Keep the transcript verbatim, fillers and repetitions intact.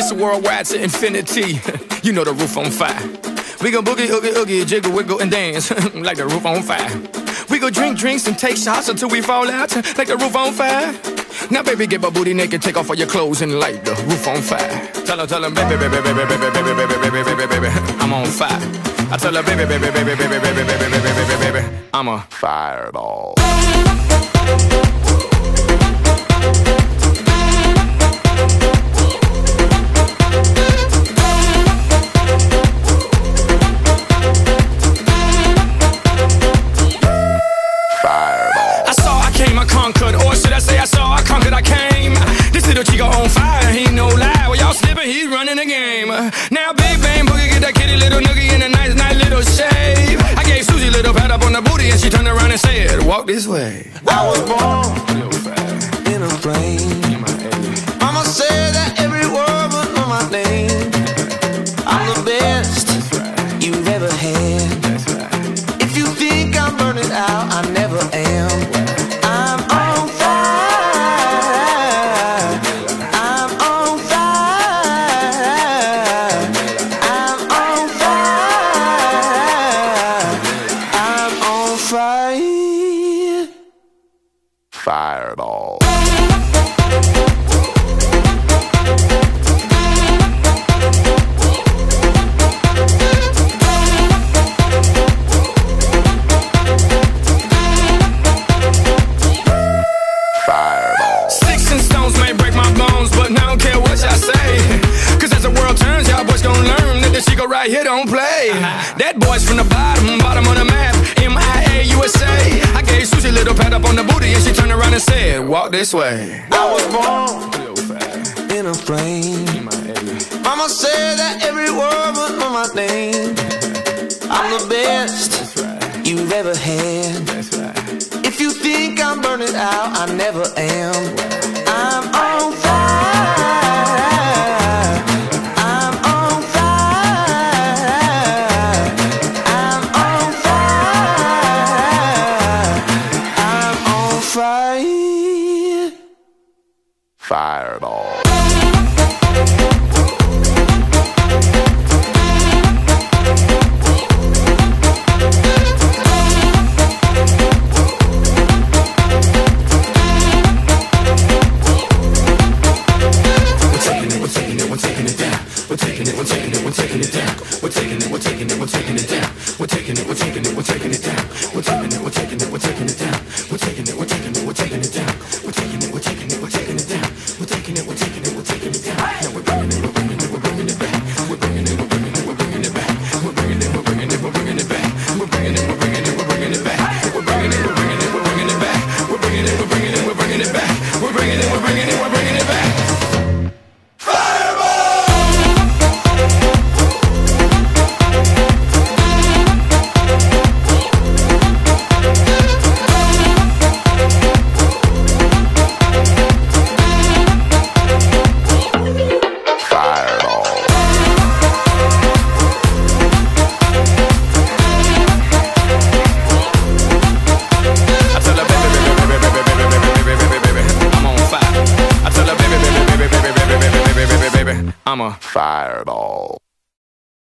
Mister Worldwide to infinity. You know the roof on fire. We go boogie, oogie, oogie, jiggle, wiggle, and dance like the roof on fire. We go drink drinks and take shots until we fall out like the roof on fire. Now, baby, get my booty naked, take off all your clothes and light the roof on fire. Tell her, tell her, baby, baby, baby, baby, baby, baby, baby, baby, baby, baby, I'm on fire. I tell her, baby, baby, baby, baby, baby, baby, baby, baby, baby, baby, I'm a fireball. Conquered, or should I say I saw, I conquered, I came. This little chico on fire, he no lie. Well, y'all slipping, he's running the game. Now Big Bang Boogie get that kitty little noogie in a nice, nice little shave. I gave Susie a little pat up on the booty and she turned around and said, walk this way. I was born in a flame. Mama said that every word would know my name. I'm the best you've ever had. If you think I'm burning out, I never am. Fireball. Fireball. Sticks and stones may break my bones, but I don't care what y'all say. Cause as the world turns, y'all boys gon' learn that the chico right here don't play. That boy's from the bottom, bottom of the map, M I A U S A. I gave Susie a little pat up on the booty and she turned around and said, walk this way. I was born in a flame. Mama said that every word would know my name. I'm the best you've ever had. If you think I'm burning out, I never am. I'm on fire. I'm on fire. I'm on fire. I'm on fire. Fireball. I'm a fireball.